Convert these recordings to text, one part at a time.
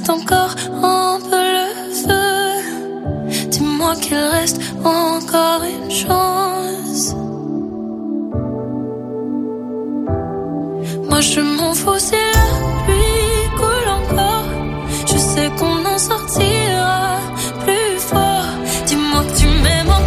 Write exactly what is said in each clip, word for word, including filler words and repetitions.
reste encore un peu le feu. Dis-moi qu'il reste encore une chance. Moi je m'en fous si la pluie coule encore. Je sais qu'on en sortira plus fort. Dis-moi que tu m'aimes encore.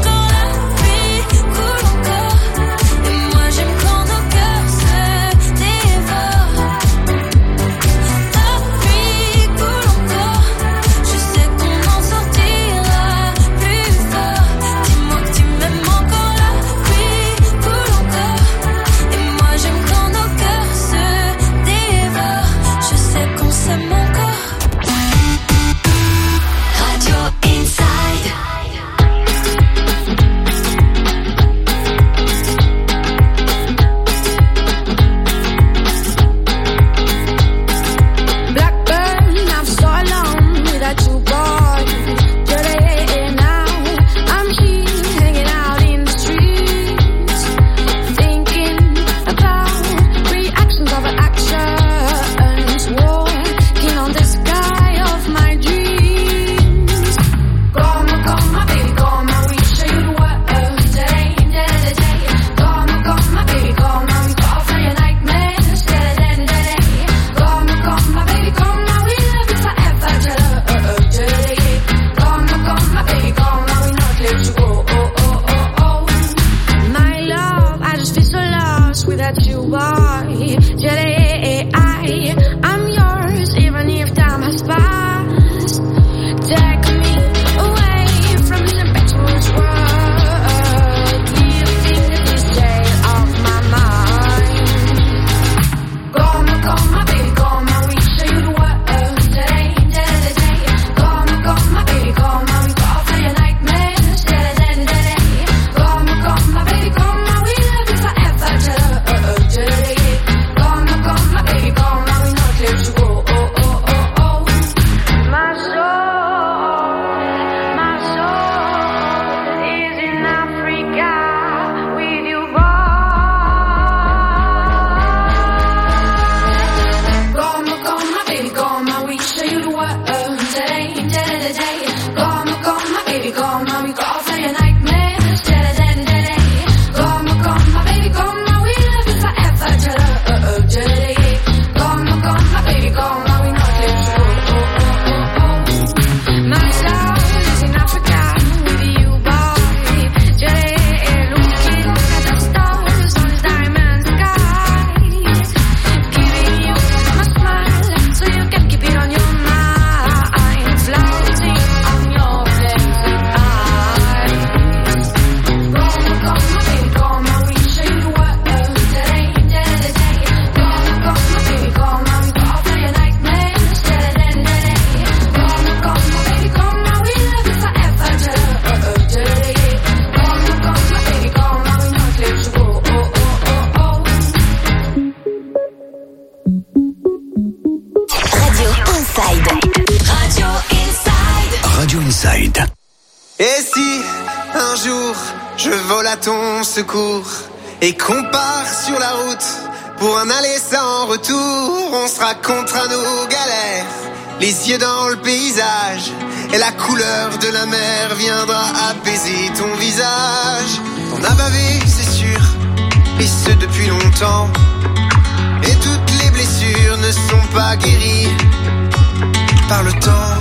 Secours et qu'on part sur la route pour un aller sans retour. On se racontera nos galères, les yeux dans le paysage, et la couleur de la mer viendra apaiser ton visage. On a bavé, c'est sûr, et ce depuis longtemps, et toutes les blessures ne sont pas guéries par le temps.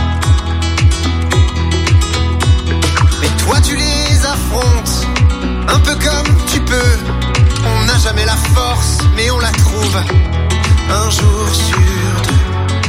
Mais toi tu les affrontes un peu comme tu peux. On n'a jamais la force, mais on la trouve un jour sur deux.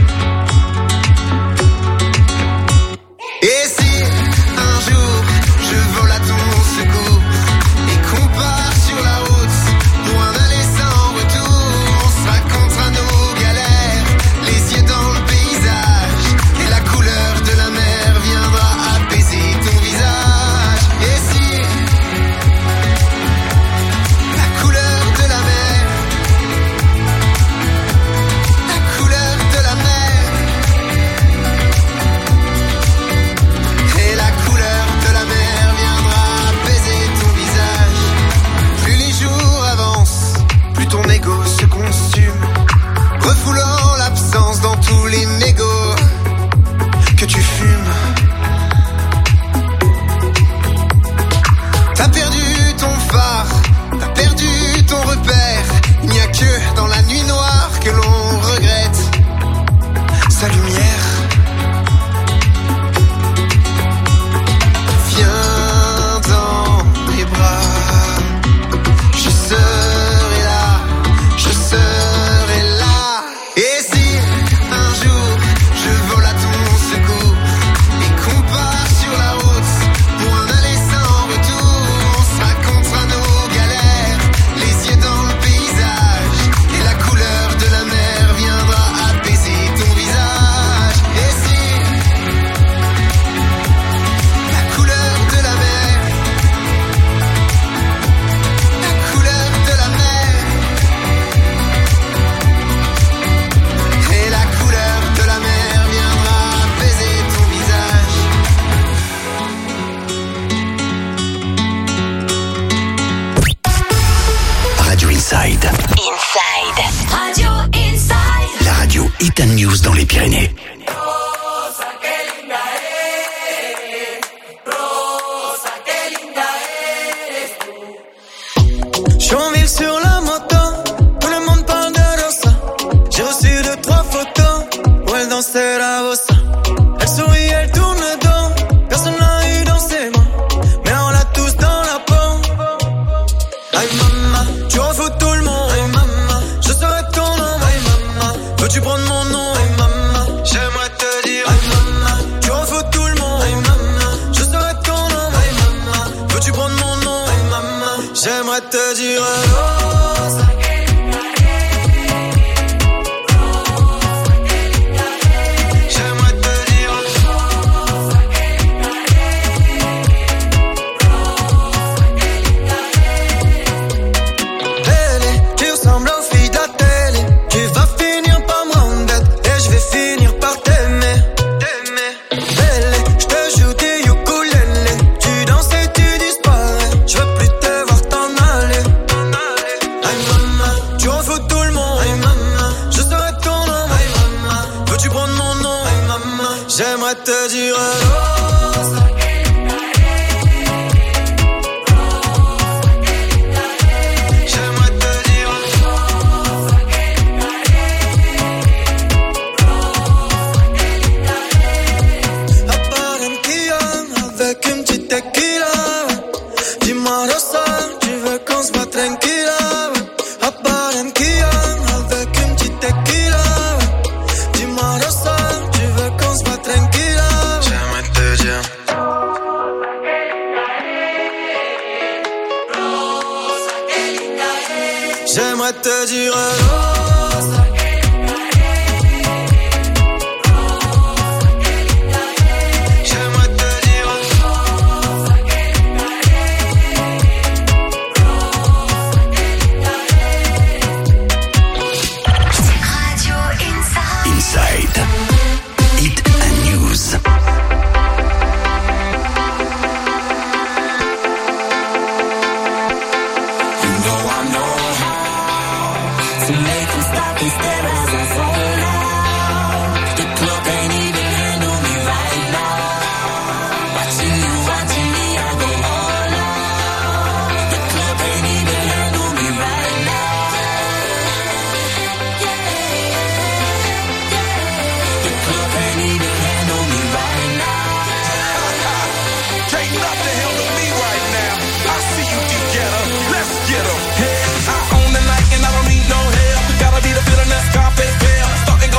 Et si un jour je vole à ton secours et qu'on part sur la route pour un aller sans retour, on se racontera nos galères, les yeux dans le paysage, et la couleur de la mer viendra apaiser ton visage. Et si la couleur de la mer, la Hit and News dans les Pyrénées. Je suis en ville sur la moto, tout le monde parle de Rosa. J'ai reçu deux, trois photos où elle dansait la bossa. Elle sourit, elle tourne le dos, personne n'a eu dans ses mains, mais on l'a tous dans la peau. Aïe maman, tu refous tout le monde. Aïe maman, je serai ton nom. Aïe maman, veux-tu prendre mon nom? Aïe maman, j'aimerais te dire. Aïe maman, tu refous tout le monde. Aïe maman, je serai ton nom. Aïe maman, veux-tu prendre mon nom? Aïe maman, j'aimerais te dire. Rosa. J'aimerais te dire Rosa. J'aimerais te dire Rosa. À Barranquilla, avec une petite tequila. Dis-moi Rosa, tu veux qu'on se voit tranquilla. À Barranquilla, avec une petite tequila. Dis-moi Rosa, tu veux qu'on se voit tranquilla. J'aimerais te dire. J'aimerais te dire Rosa. J'aimerais te dire Rosa. Radio Inside. Inside. Hit and News. You know I know how to make them stop and stare as I fall out. The club ain't even handle me right now. Watching you, watching me, I go all out. The club ain't even handle me right now. The club ain't even handle me right now. Can't nothing handle me right now. I see you together. Let's get 'em. Hey, I own the night and I don't need no help. Gotta be the feeling that's confident. Starting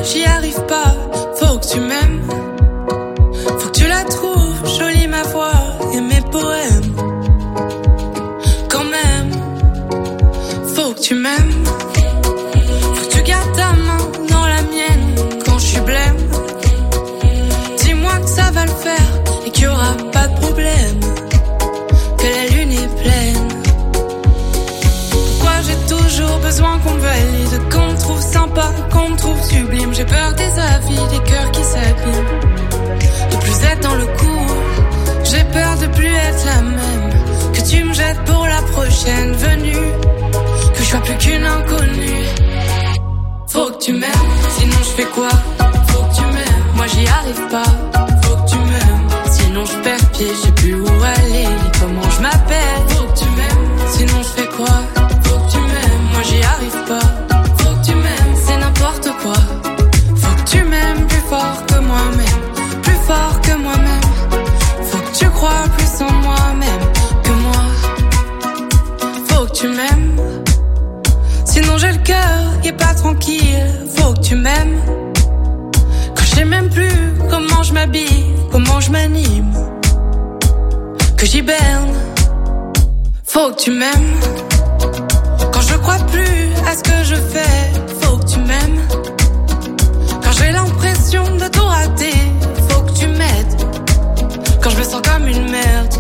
j'y arrive pas. Faut que tu m'aimes. Faut que tu la trouves jolie ma voix et mes poèmes. Quand même, faut que tu m'aimes. Faut que tu gardes ta main dans la mienne quand je suis blême. Dis-moi que ça va le faire et qu'il y aura pas de problème. Que la lune est pleine. Pourquoi j'ai toujours besoin qu'on me valide, qu'on me trouve sympa, qu'on me trouve sublime. J'ai peur des avis, des cœurs qui s'abîment. De plus être dans le coup, j'ai peur de plus être la même. Que tu me jettes pour la prochaine venue. Que je sois plus qu'une inconnue. Faut que tu m'aimes, sinon je fais quoi? Faut que tu m'aimes, moi j'y arrive pas. Faut que tu m'aimes, sinon je perds pied, je sais plus où aller, ni comment je m'appelle. Faut que tu m'aimes, sinon je fais quoi? Faut que tu m'aimes, moi j'y arrive pas. Faut que tu m'aimes, c'est n'importe quoi. Faut que tu m'aimes plus fort que moi-même, plus fort que moi-même. Faut que tu crois plus en moi-même que moi. Faut que tu m'aimes, sinon j'ai le cœur qui est pas tranquille. Faut que tu m'aimes. Quand je sais même plus comment je m'habille, comment je m'anime, que j'hiberne. Faut que tu m'aimes. Quand je crois plus à ce que je fais, faut que tu m'aimes. Quand j'ai l'impression de tout rater, faut que tu m'aides. Quand je me sens comme une merde,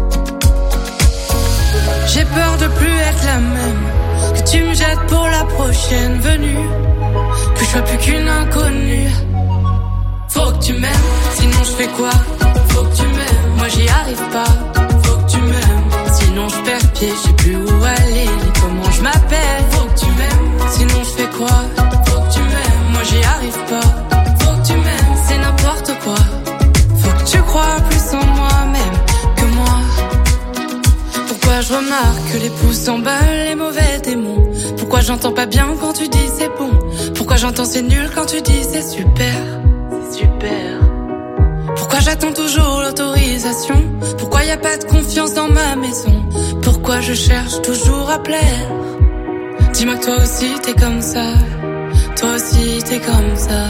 j'ai peur de plus être la même. Que tu me jettes pour la prochaine venue. Que je sois plus qu'une inconnue. Faut que tu m'aimes, sinon je fais quoi? Faut que tu m'aimes, moi j'y arrive pas. Faut que tu m'aimes, sinon je perds pied, je sais plus où aller, ni comment je m'appelle. Faut que tu m'aimes, sinon je fais quoi? Faut que tu m'aimes, moi j'y arrive pas. Faut que tu m'aimes, c'est n'importe quoi. Faut que tu crois plus en moi-même que moi. Pourquoi je remarque que les pouces s'emballent, les mauvais démons? Pourquoi j'entends pas bien quand tu dis c'est bon? Pourquoi j'entends c'est nul quand tu dis c'est super? C'est super. Pourquoi j'attends toujours l'autorisation? Pourquoi y a pas de confiance dans ma maison? Pourquoi je cherche toujours à plaire? Dis-moi que toi aussi t'es comme ça. Toi aussi t'es comme ça.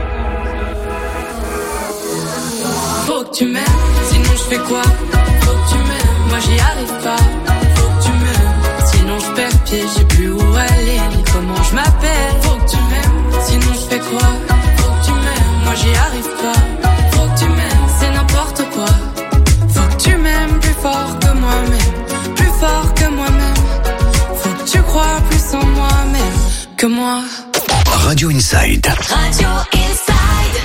Faut que tu m'aimes, sinon je fais quoi? Faut que tu m'aimes, moi j'y arrive pas. Faut que tu m'aimes, sinon je perds pied, je sais plus où aller, ni comment je m'appelle. Faut que tu m'aimes, sinon je fais quoi? Faut que tu m'aimes, moi j'y arrive pas. Faut que tu m'aimes, c'est n'importe quoi. Faut que tu m'aimes plus fort que moi-même, plus fort que moi-même. Faut que tu crois plus en moi-même que moi. Radio Inside. Radio Inside.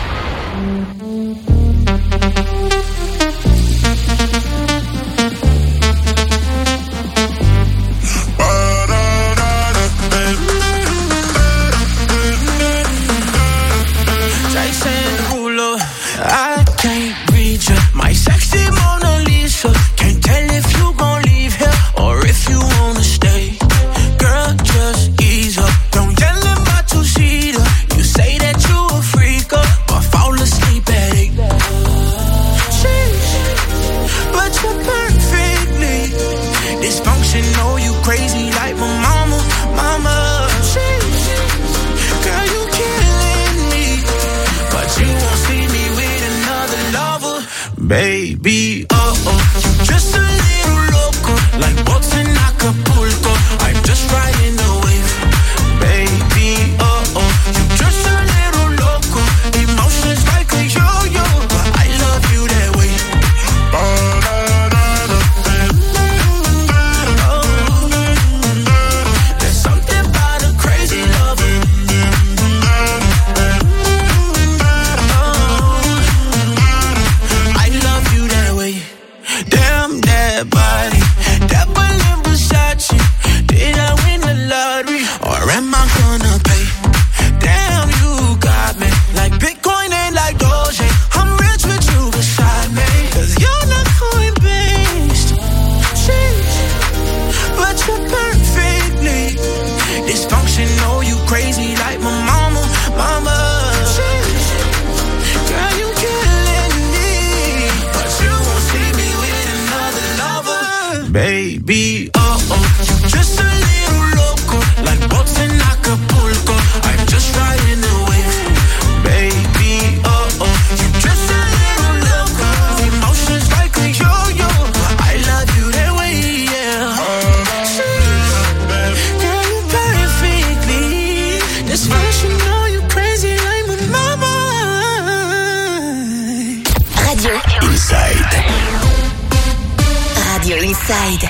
I can't reach her, my sexy Mona Lisa. Can't tell if you gon' leave here or if you wanna stay. Girl, just ease up, don't yell in my two-seater. You say that you a freaker, but fall asleep at eight. Sheesh, but you're perfectly dysfunctional, you crazy like my mama, mama. Sheesh, girl, you killing me, but you won't see me with another lover, baby. Oh oh, you just a little loco, like boats in Acapulco. I'm just riding the wave, baby. Oh oh, you just a little loco, emotions like a yo-yo, but I love you that way. Oh, there's something about a crazy lover. I love you that way. Damn that body, that Berlin Versace. Did I win the lottery or am I gonna pay? Damn, you got me like Bitcoin and like Doge. I'm rich with you beside me, cause you're not coin-based. Sheesh, but you're perfectly dysfunctional, you crazy like my mama, mama. Sheesh, girl, you killing me, but you won't see me with another lover, baby. Oh oh, you just a little loco, like boats in Acapulco. I'm just riding the wave, Radio Inside.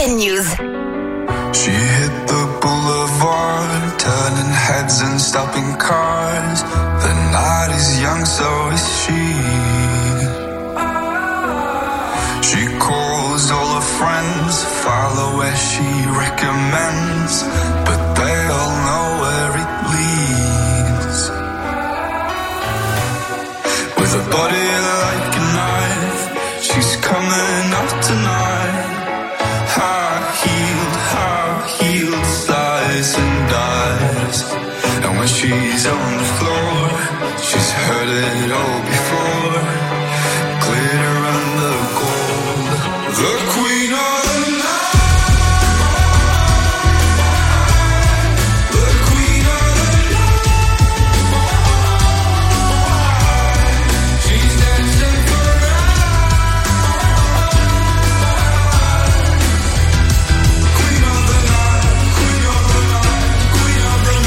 Hit News. She hit the boulevard, turning heads and stopping cars. The night is young, so is she. She calls all her friends, follow where she recommends, but they all know where it leads. With a body like a knife, she's coming up tonight. High-heeled, high-heeled, slides and dives. And when she's on the floor, she's heard it all before. Glitter and the gold, the queen of the night, the queen of the night. She's dancing for queen of the night, queen of the night, queen of the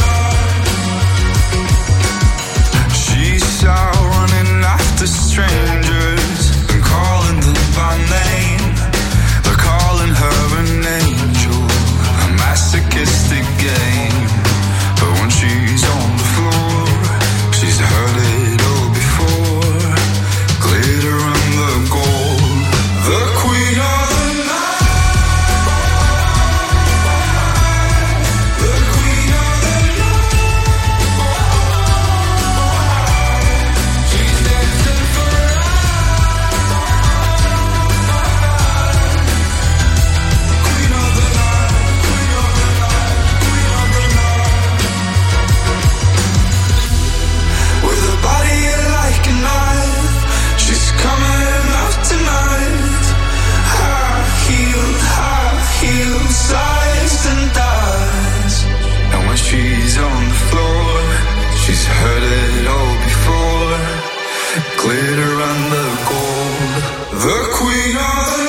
night. She's out running after strangers and calling them by name. They're calling her an angel, a masochistic game. But when she's on the floor, she's heard it all before. Glitter and the gold, the queen of the night, the queen of the night. She's dancing for queen of the night, queen of the night, queen of the night. With a body like a knife, she's coming out tonight. High-heeled, high-heeled, slides and dives. And when she's on the floor, she's heard it all before. Glitter and the gold, the queen of the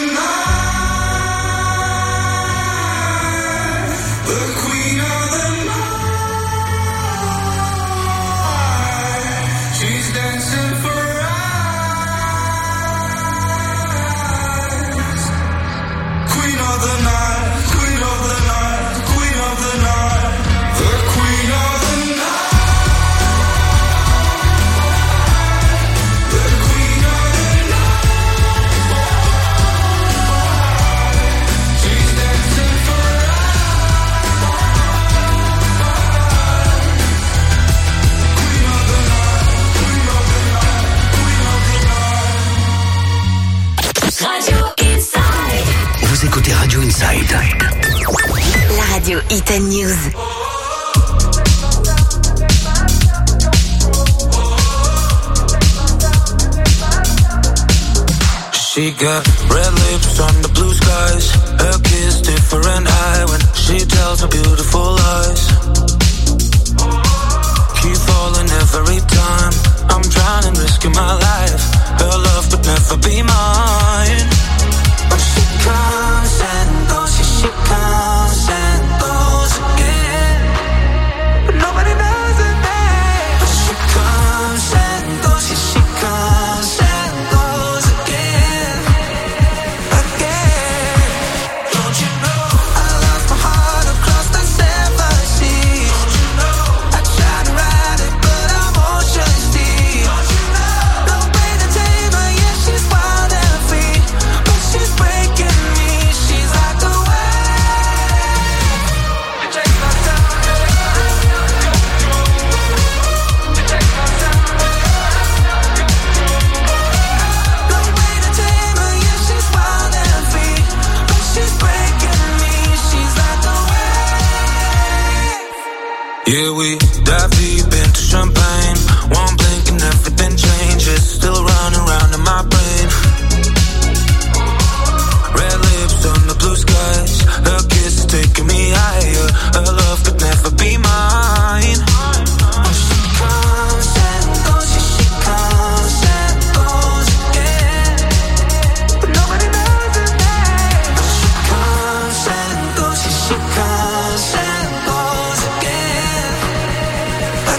night, the queen of the night. She's dancing for eyes. Queen of the night, queen of the night, queen of the night, the queen of the night, the queen of the night. She's dancing for queen of the night, queen of the night, queen of the night. Radio Inside. Vous écoutez Radio Inside. La radio Hit News. She got red lips on the blue skies. Her kiss different high when she tells her beautiful lies. Keep falling every time I'm trying and risking my life. Her love could never be mine. But she comes and goes, yeah, she comes and goes again. But nobody knows her name. But she comes and goes, yeah, she comes and goes again, again. Don't you know I lost my heart across the seven seas? Don't you know I tried to ride it, but I'm ocean deep. Don't you know no way to tame her, yeah, she's wild and free, but she's breaking me. She's like a wave. It takes my time. It takes my time. No way to tame her, yeah, she's wild and free, but she's breaking me. She's like a wave. Yeah, we dive deep into champagne. One blink and everything changes. Still running round in my brain. Red lips on the blue skies. Her kiss is taking me higher. Her love could never be mine. But she comes and goes, yeah, she comes and goes again. But nobody knows her name. But she comes and goes, yeah, she comes and goes again,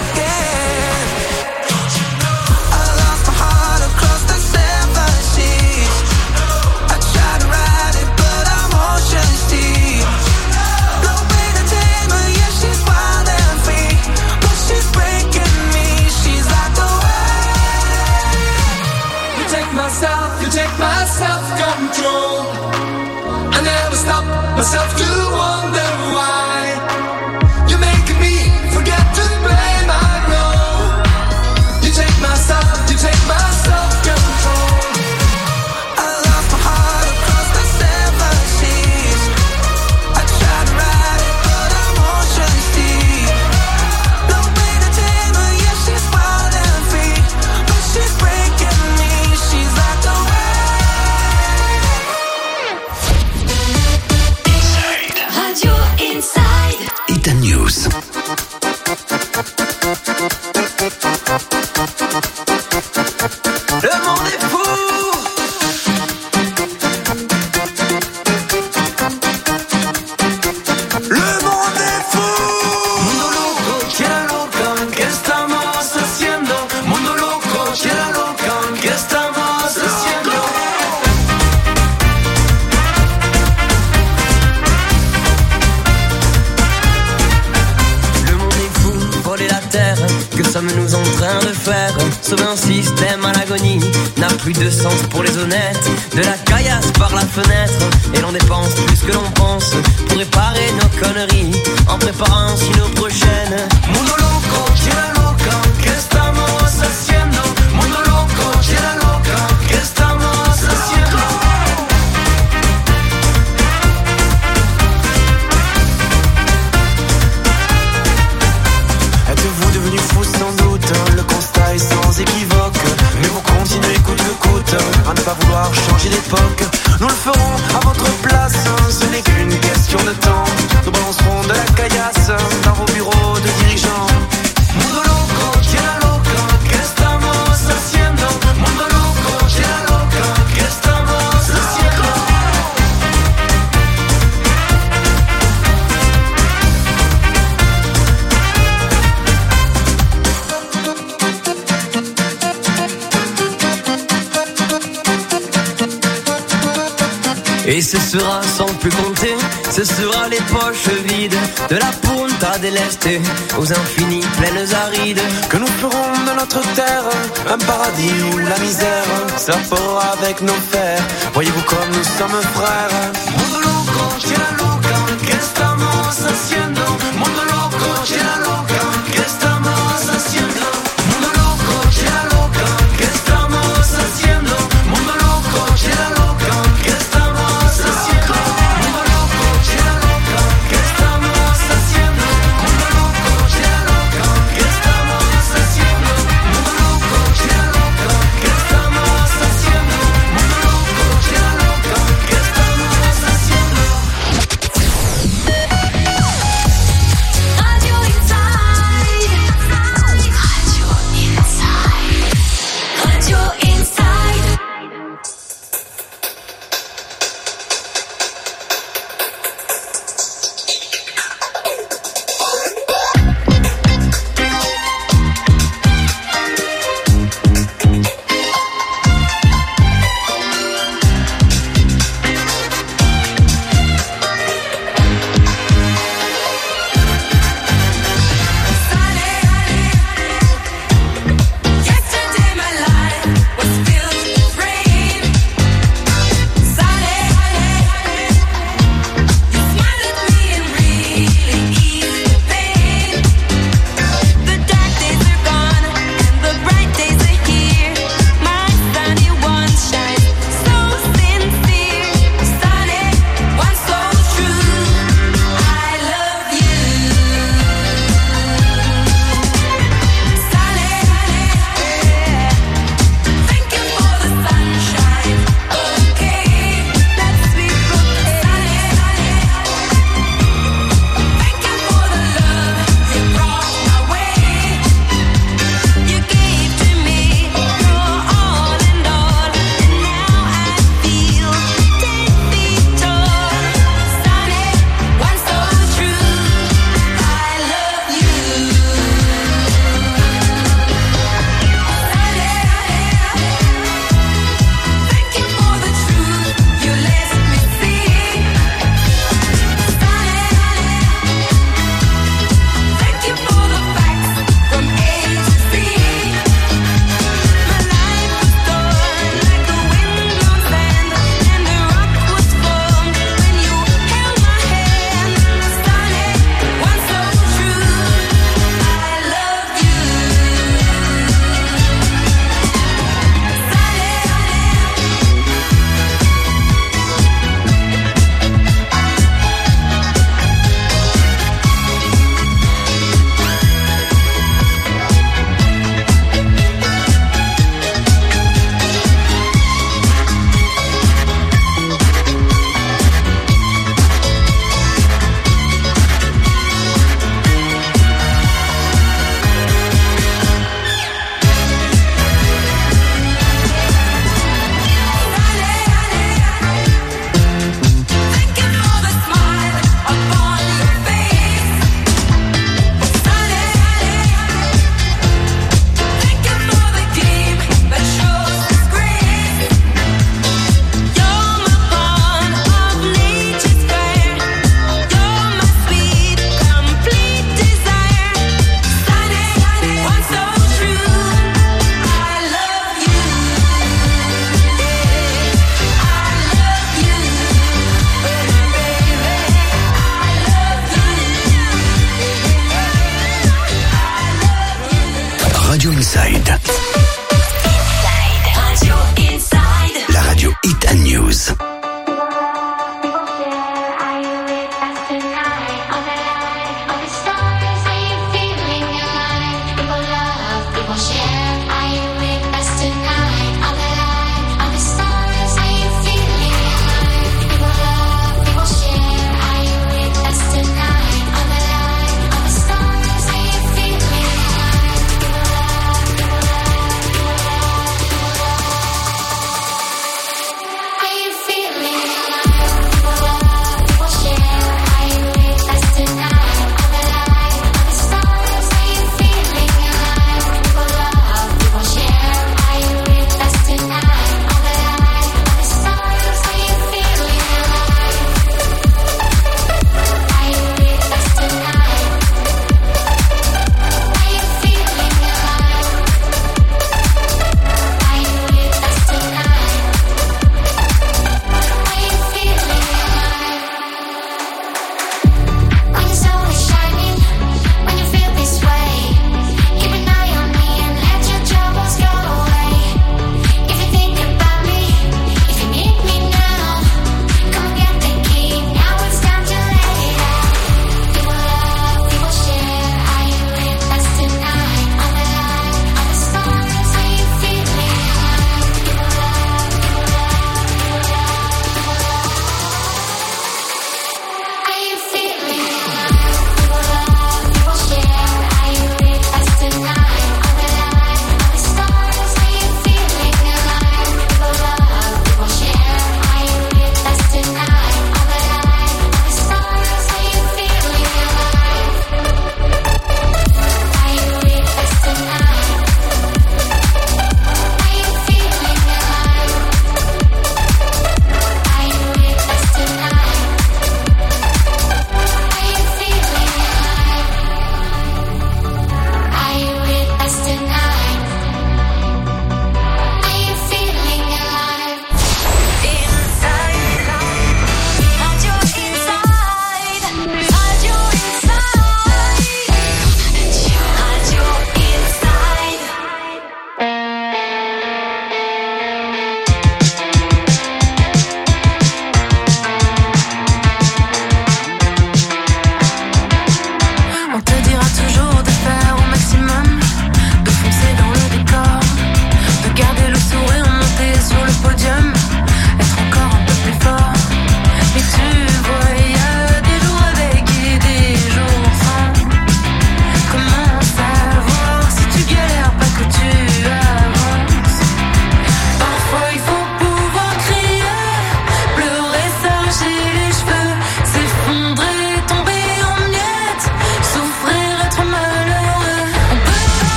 self-control. I never stop myself to wonder why you're making me forget to play my role. You take my stuff, you take my self-control. I lost my heart across the seven seas. I tried to ride it, but I'm ocean deep. No way to tame her, yeah, she's wild and free, but she's breaking me. She's like the Radio Inside. Hit News. Le monde est fou. Le monde est fou. Mundo loco, quiera loca, ¿qué estamos haciendo? Mundo loco, quiera loca, ¿qué estamos haciendo? Le monde est fou, voler la terre, que sommes-nous en train de faire? Sauver un système à l'agonie n'a plus de sens pour les honnêtes. De la caillasse par la fenêtre, et l'on dépense plus que l'on pense pour réparer nos conneries, en préparant ainsi nos prochaines. Mundo loco, quiera loca, ¿qué estamos haciendo? Mundo loco, quiera loca, ¿qué estamos haciendo? Êtes-vous devenu fou sans doute? Le constat est sans équivoque. Mais vous continuez coûte que coûte à ne pas vouloir changer d'époque. Nous le ferons à votre place, ce n'est qu'une question de temps. Nous balancerons de la caillasse dans vos bureaux de dirigeants. Mundo loco, quiera loca, ¿qué estamos haciendo? Mundo loco, quiera loca, ¿qué estamos haciendo? Et ce sera sans plus compter, ce sera les poches vides de la Punta del Este aux infinis plaines arides. Que nous ferons de notre terre un paradis où la misère s'apportera avec nos fers. Voyez-vous comme nous sommes frères. Mundo loco, quiera loca, ¿qué estamos haciendo? Mundo loco, quiera loca, ¿qué estamos haciendo? Mundo loco, quiera loca, ¿qué estamos haciendo? Mundo loco, quiera loca, ¿qué estamos haciendo? Mundo loco, quiera loca, ¿qué estamos haciendo? Mundo loco, quiera loca, ¿qué estamos haciendo? Mundo loco, quiera loca, ¿qué estamos haciendo? Mundo loco, quiera loca, ¿qué estamos haciendo?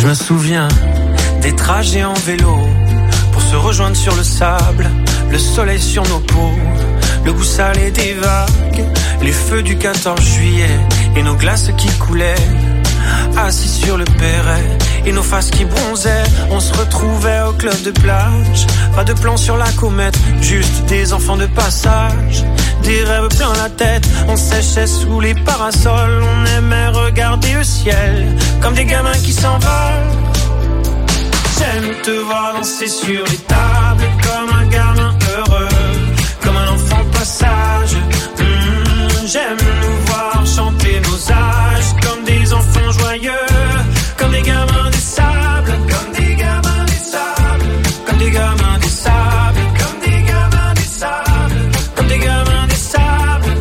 Je me souviens des trajets en vélo pour se rejoindre sur le sable, le soleil sur nos peaux, le goût salé des vagues, les feux du quatorze juillet et nos glaces qui coulaient. Assis sur le perret et nos faces qui bronzaient, on se retrouvait au club de plage. Pas de plan sur la comète, juste des enfants de passage. Des rêves plein la tête, on séchait sous les parasols. On aimait regarder le ciel comme des gamins qui s'envolent. J'aime te voir danser sur les tables comme un gamin heureux, comme un enfant passage. Mmh, j'aime nous voir chanter nos âges comme des enfants joyeux, comme des gamins des sables, comme des gamins des sables, comme des gamins des sables, comme des gamins des sables, comme des gamins des sables.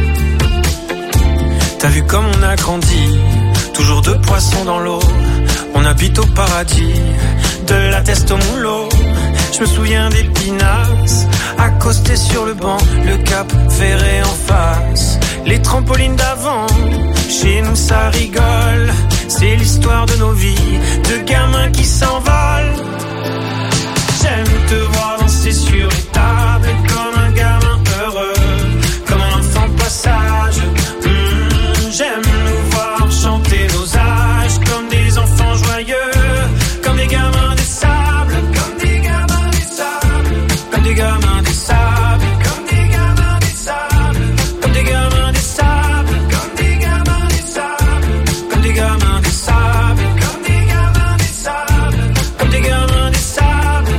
T'as vu comme on a grandi, toujours deux poissons dans l'eau. On habite au paradis, de la teste au moulot. Je me souviens des pinasses, accostés sur le banc, le cap ferré en face, les trampolines d'avant. Chez nous ça rigole, c'est l'histoire de nos vies, de gamins qui s'envolent. J'aime te voir danser sur les tables comme un gamin heureux, comme un enfant passage. Mmh, j'aime nous voir chanter nos âges comme des enfants joyeux, comme des gamins des sables, comme des gamins des sables, comme des gamins des sables, comme des gamins des sables, comme des gamins des sables, comme des gamins des sables, comme des gamins des sables, comme des gamins des sables, comme des gamins des sables.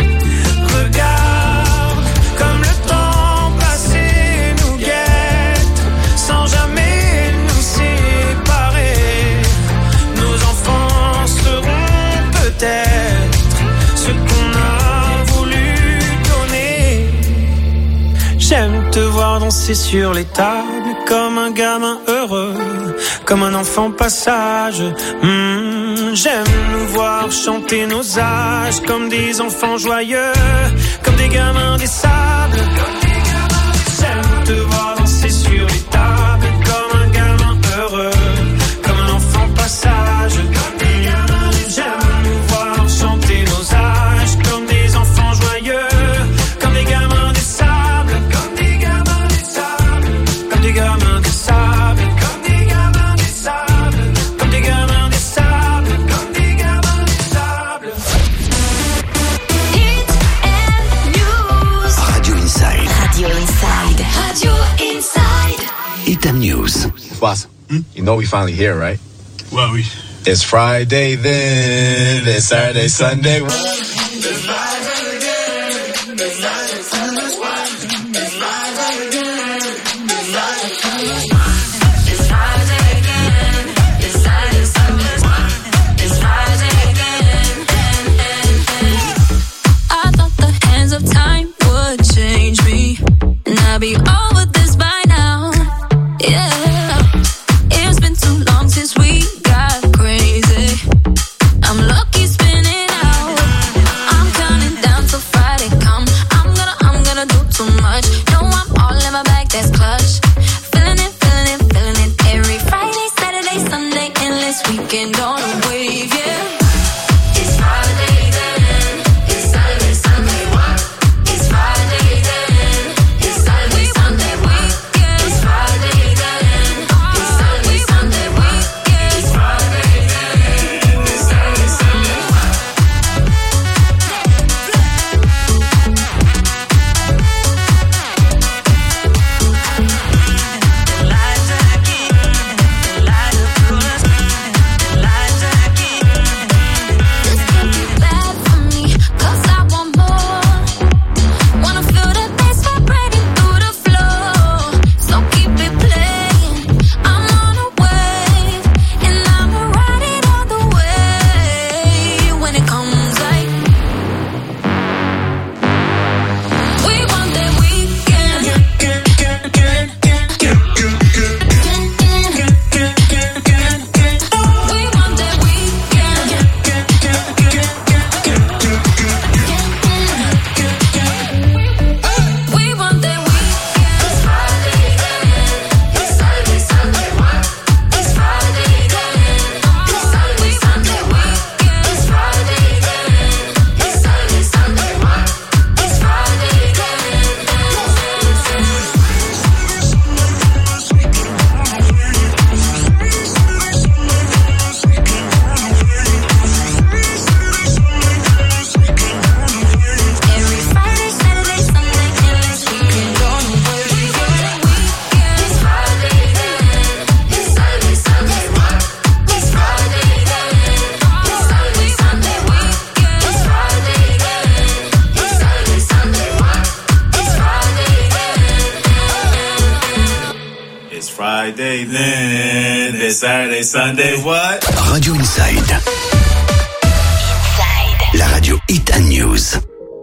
Regarde comme le temps passé nous guette, sans jamais nous séparer. Nos enfants seront peut-être ce qu'on a voulu donner. J'aime te voir danser sur les tables comme un gamin heureux, comme un enfant passage. Mmh, j'aime nous voir chanter nos âges comme des enfants joyeux, comme des gamins des sables, comme des gamins des sables. J'aime te voir danser sur les tables comme un gamin heureux, comme un enfant passage, comme des gamins des sables. J'aime nous voir chanter nos âges comme des enfants joyeux, comme des gamins des sables, comme des gamins des sables, comme des gamins des sables, comme des gamins des sables, comme des gamins des sables, comme des gamins des sables. Hit and News. Radio Inside. Radio Inside. Radio Inside. Hit and News. Boss, hmm? You know we finally here, right? Well, we. It's Friday then, it's Saturday, Sunday. I thought the hands of time would change me, and I'll be over this by now. Yeah, it's been too long since we got crazy. I'm lucky spinning out. I'm counting then this Saturday, Sunday, what? Radio Inside. Inside. La radio Hit and News.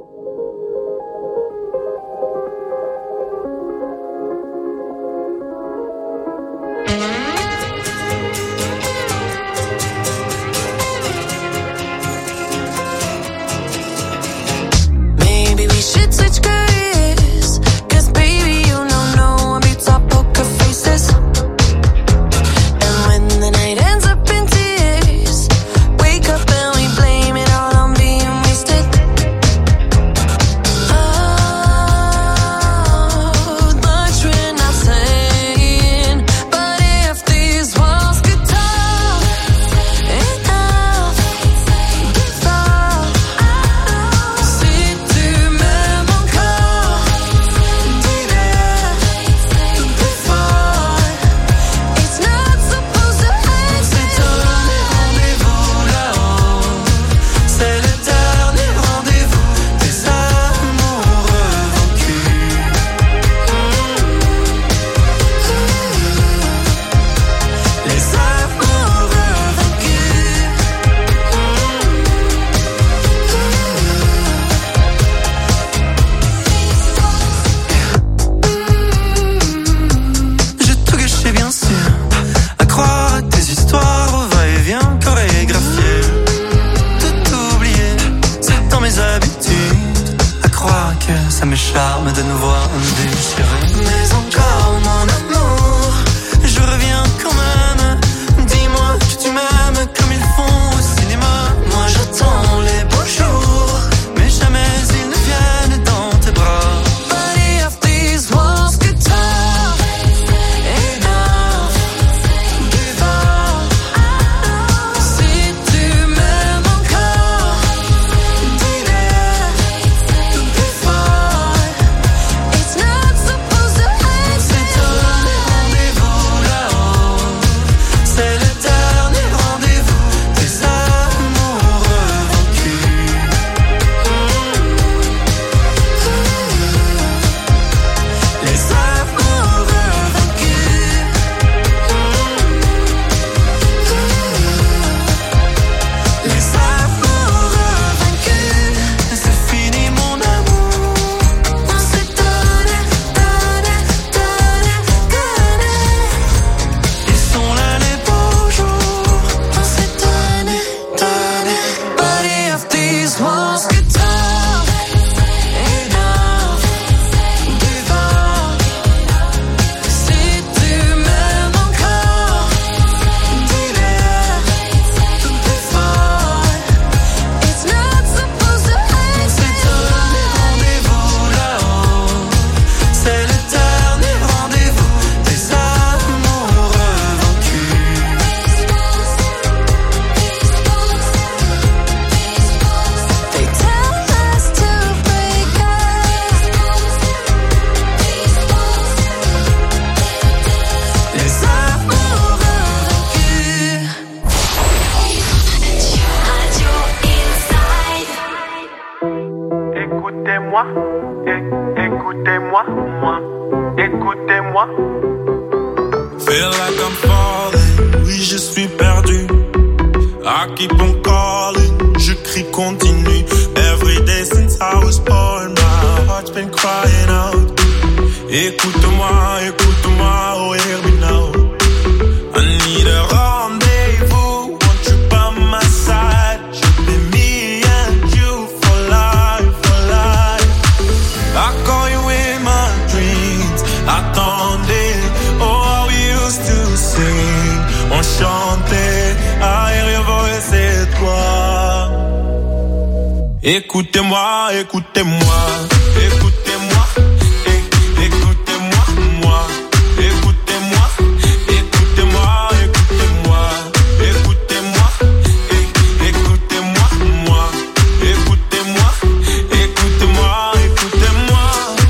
Écoutez-moi, écoutez-moi, écoutez-moi, é- écoutez-moi, moi, écoutez-moi, écoutez-moi, écoutez-moi, écoutez-moi, é- écoutez-moi, moi, écoutez-moi, écoutez-moi, écoutez-moi,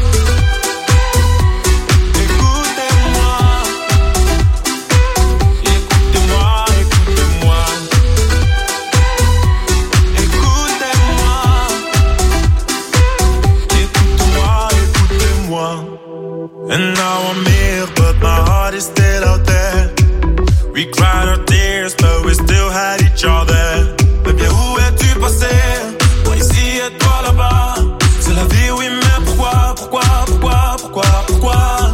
écoutez-moi, écoutez-moi, écoutez-moi. We cried our tears, but we still had each other. Mais bien où es-tu passé? Moi ici et toi là-bas. C'est la vie, oui, mais pourquoi, pourquoi, pourquoi, pourquoi, pourquoi?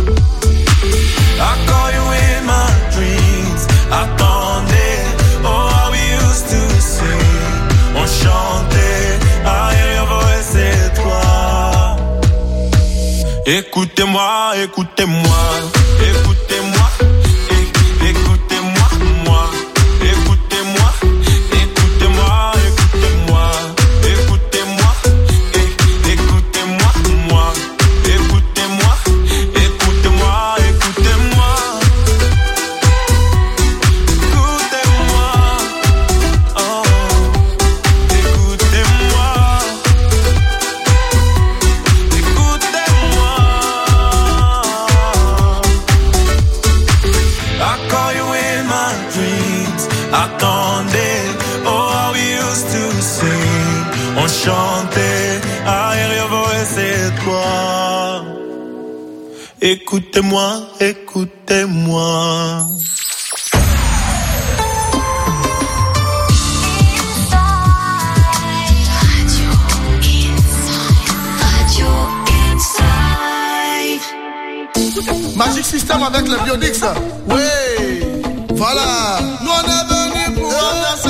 I call you in my dreams. Attendez, oh how we used to sing. On chantait, I hear your voice, c'est toi. Écoutez-moi, écoutez-moi, écoutez-moi, é- écoutez-moi, moi, écoutez-moi, écoutez-moi, écoutez-moi, écoutez-moi, é- écoutez-moi, moi, écoutez-moi, écoutez-moi, écoutez-moi, écoutez-moi, oh, écoutez-moi, écoutez-moi. I call you in my dreams. Attendez, oh how we used to sing. On chantait, I hear your voice, c'est toi. Écoutez-moi, écoutez-moi. Radio Inside. Magic System avec le Biodix. Oui, voilà. Nous on est venus pour danser.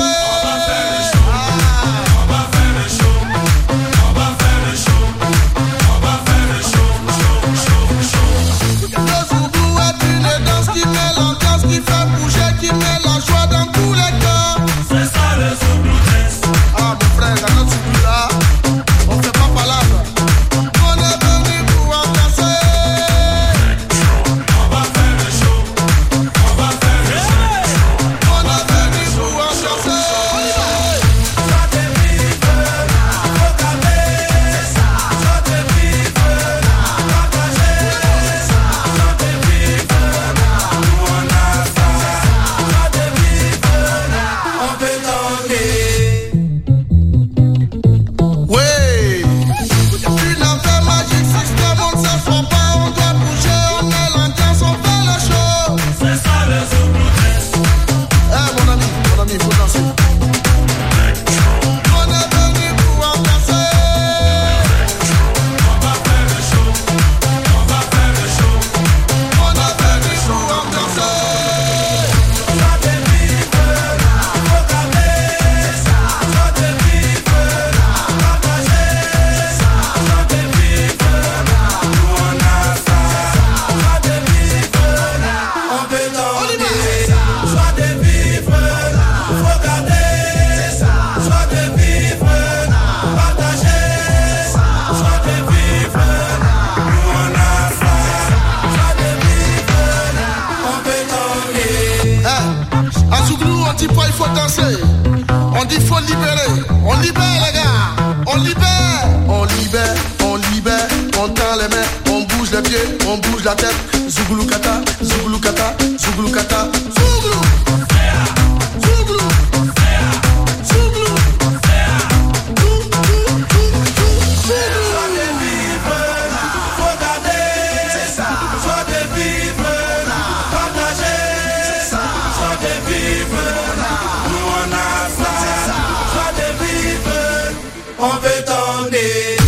Le Zouglou est une danse qui met l'ambiance, qui fait bouger, qui met la joie dans tous les cœurs. C'est ça le Zouglou dance. Ah mon frère, dans notre Zouglou là, on fait pas palabre. Nous on est venus pour danser. On va faire le show. On va faire le show. On est venus pour danser. Soit t'es vivre, faut garder ça. Soit t'es vivre, partager ça. Soit t'es vivre, nous on a ça. Soit t'es vivre, on peut donner. Oui, une affaire Magic System, on ne s'assoit pas, on doit bouger, on met l'ambiance, on fait le show. C'est ça le Zouglou dance. Eh mon ami, mon ami, il faut danser. On est venu pour danser. On va faire le show. On va faire le show. On est venu pour danser. Soit t'es vivre, faut garder ça. Soit t'es vivre, partager ça. Soit t'es vivre, nous on a ça. Soit t'es vivre, on peut donner. Soit t'es vivre, faut garder ça. Soit t'es vivre, partager ça. Soit t'es vivre, nous on a ça. Soit t'es vivre, on peut donner. Eh, à Zouglou, on dit pas il faut danser. On dit faut libérer. On libère les gars. On libère. On libère, on libère. On tend les mains, on bouge les pieds, on bouge la tête. Zouglou kata, Zouglou kata, Zouglou kata. Zouglou. Zouglou. Zouglou. Soit t'es vivre, faut garder, c'est ça. Soit t'es vivre, partager, c'est ça. Soit t'es vivre, nous on a ça. Soit t'es vivre, on veut donner.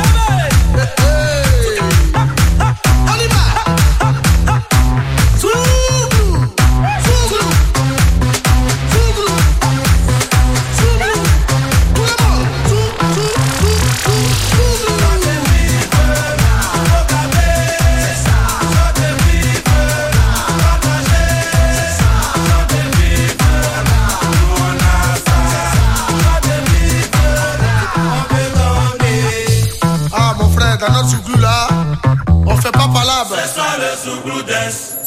Hey. On y va. Zouglou. Zouglou. Zouglou. Zouglou. Tout le monde. Zou, zou, zou, zou, zouglou. Soit t'es vivre, faut garder, c'est ça. Soit t'es vivre, partager, c'est ça. Soit t'es vivre, nous on a ça. Soit t'es vivre, on veut donner. Ah mon frère, dans notre Zouglou là, on fait pas palabre. C'est ça le Zouglou dance.